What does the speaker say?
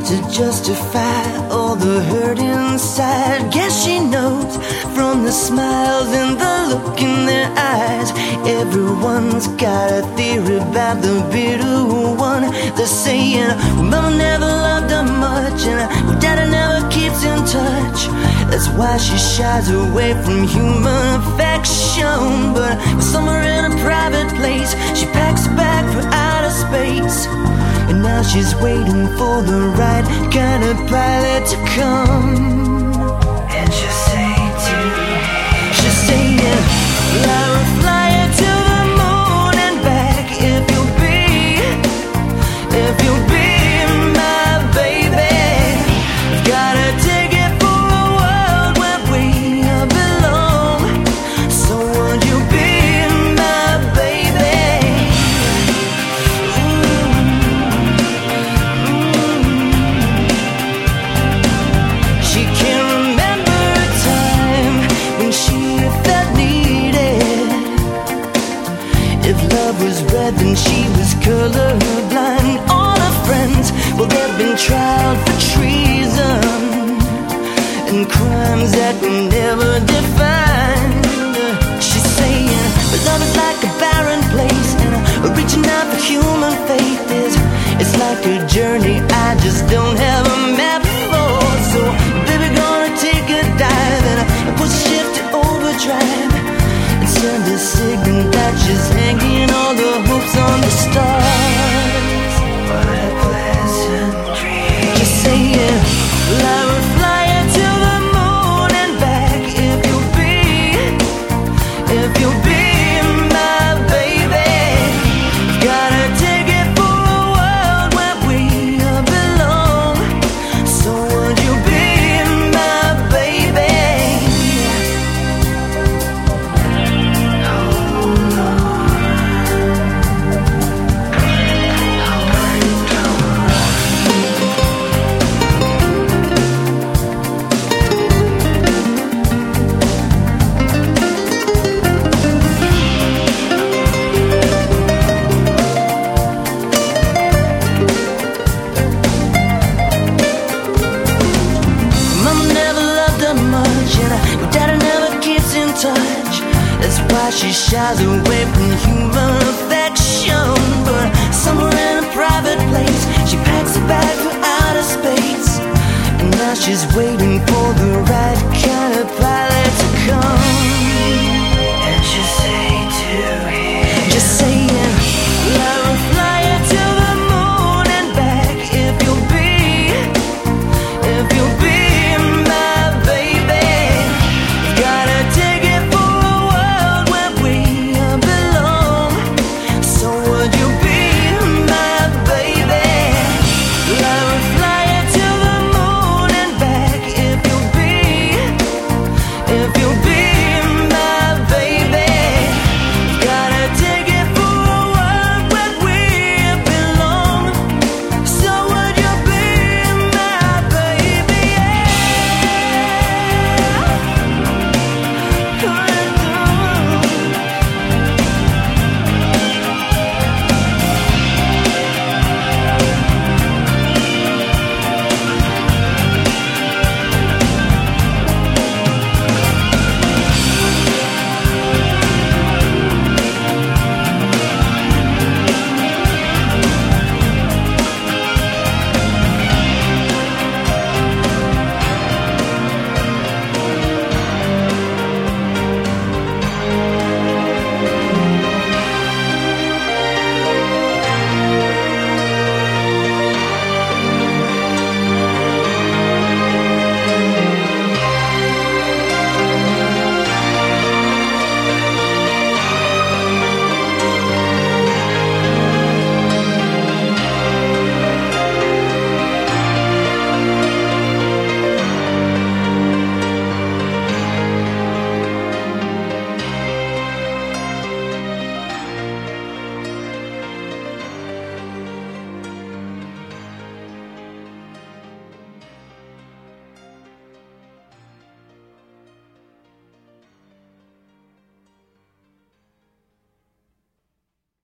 to justify all the hurt inside. Guess she knows from the smiles and the look in their eyes. Everyone's got a theory about the bitter one. They're saying, well, mama never loved her much, and well, daddy never keeps in touch. That's why she shies away from human affection. But somewhere in a private place, she packs a bag for outer space. And now she's waiting for the right kind of pilot to come. And she'll say to me, she'll say, yeah, I will fly you to the moon and back if you'll be my baby. Gotta take it for a world where we belong. So would you be my baby? She can't remember a time when she felt needed. If love was red, then she was colorblind. All her friends, well, they've been tried for treason and crimes that were never defined. She's saying, but love is like a barren place, and reaching out for human faith it's like a journey I just don't have a map for. So, baby, gonna take a dive and push the ship to overdrive and send a signal that she's hanging all the hopes on the stars. What a pleasant dream. Just say it, I will fly you to the moon and back if you'll be my baby. Gotta take it for a world where we belong. So would you be my baby? Mama never loved her much, and my daddy never keeps in touch. That's why she shies away from human affection. But somewhere in a private place, she packs a bag for outer space. And now she's waiting for